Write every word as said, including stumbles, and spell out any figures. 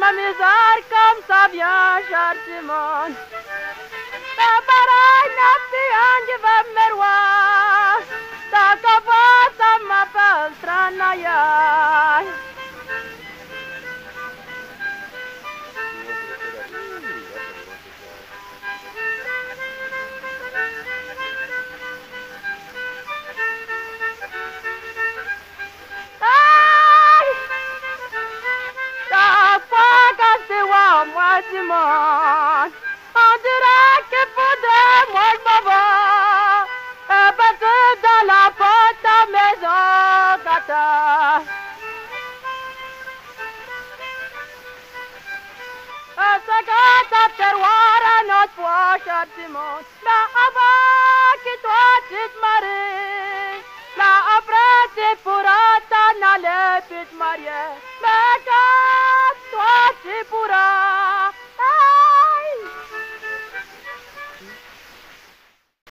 m'amuser comme ça vient gentiment. Ta pareille n'a plus un qui va me roi. Ta capa, ça m'appelle Tranaya. Simon, on dirait que faudrait moi le baba, et passer dans la porte à maison gata. Et ça gâte à terroir à notre poche, Simon. Là avant que toi tu te maries, là après tu pourras t'en aller puis te marier. Mais quand toi